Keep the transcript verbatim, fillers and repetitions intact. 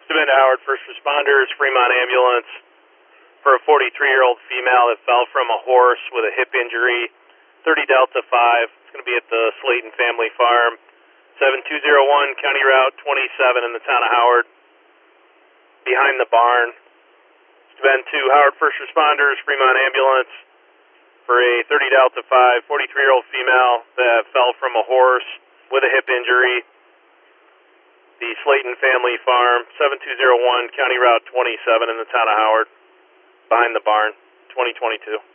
Bend Howard, first responders, Fremont ambulance for a forty-three-year-old female that fell from a horse with a hip injury, thirty Delta five. It's going to be at the Slayton Family Farm, seven two zero one County Route twenty-seven in the town of Howard, behind the barn. Bend two, Howard first responders, Fremont ambulance for a thirty Delta five, forty-three-year-old female that fell from a horse with a hip injury, the Slayton Family Farm, seven two zero one County Route twenty-seven in the town of Howard, behind the barn, twenty twenty-two.